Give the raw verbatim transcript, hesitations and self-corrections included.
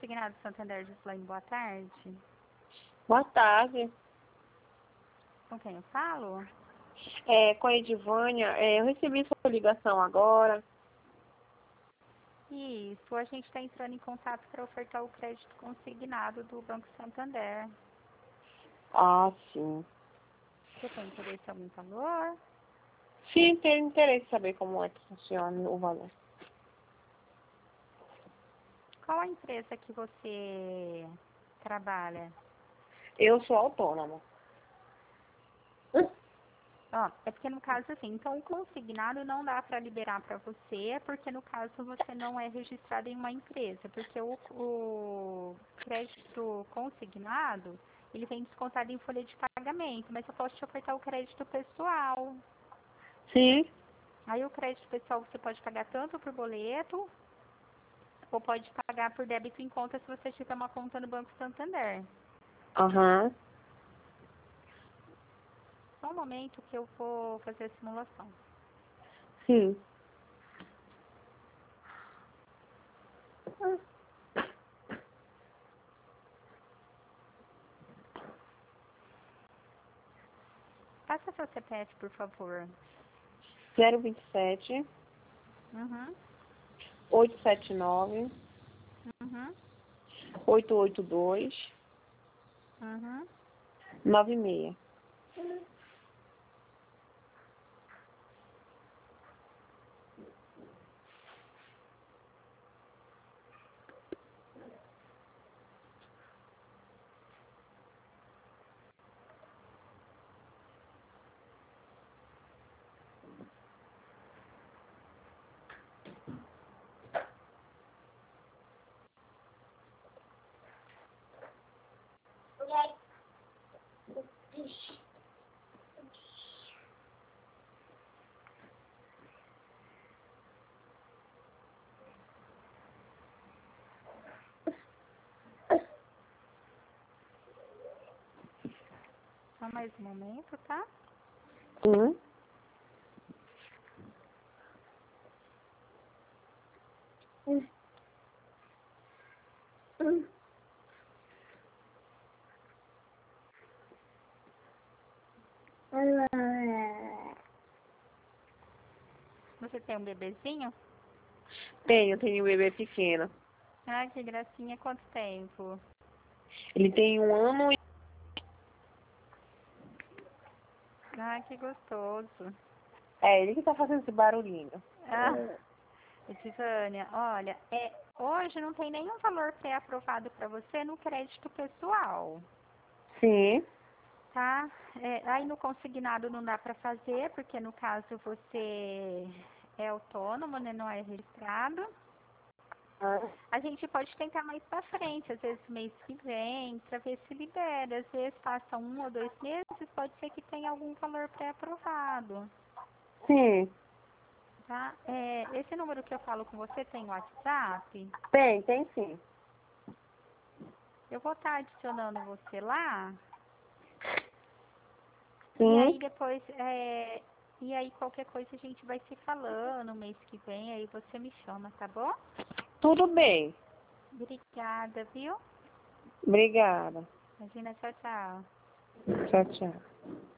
Consignado Santander de Slane, boa tarde. Boa tarde. Com quem eu falo? É, com a Edivânia, é, eu recebi sua ligação agora. Isso, a gente está entrando em contato para ofertar o crédito consignado do Banco Santander. Ah, sim. Você tem interesse em algum valor? Sim, tenho interesse em saber como é que funciona o valor. Qual a empresa que você trabalha? Eu sou autônoma. Ó, é porque no caso assim, então o consignado não dá para liberar para você, porque no caso você não é registrado em uma empresa, porque o, o crédito consignado, ele vem descontado em folha de pagamento, mas eu posso te ofertar o crédito pessoal. Sim. Aí o crédito pessoal você pode pagar tanto por boleto, ou pode pagar por débito em conta se você tiver uma conta no Banco Santander. Aham. Só um momento que eu vou fazer a simulação. Sim. Passa seu C P F, por favor. zero vinte e sete, Uhum, oitocentos e setenta e nove, uhum, oitocentos e oitenta e dois, uhum. noventa e seis. Só mais um momento, tá? Sim. Você tem um bebezinho? Tenho, tenho um bebê pequeno. Ah, que gracinha. Quanto tempo? Ele tem um ano e... Ah, que gostoso. É, ele que tá fazendo esse barulhinho. Ah, Edivânia, olha, é, hoje não tem nenhum valor pré-aprovado para você no crédito pessoal, Sim. tá? É, aí no consignado não dá para fazer, porque no caso você é autônomo, né, não é registrado. Ah, A gente pode tentar mais para frente, às vezes mês que vem, para ver se libera. Às vezes passa um ou dois meses, pode ser que tenha algum valor pré-aprovado, sim. tá? É, esse número que eu falo com você tem WhatsApp? Tem, tem sim. Eu vou estar adicionando você lá, e Sim. aí depois, é, e aí qualquer coisa a gente vai se falando mês que vem, aí você me chama, tá bom? Tudo bem. Obrigada, viu? Obrigada. Imagina, tchau, tchau. Tchau, tchau.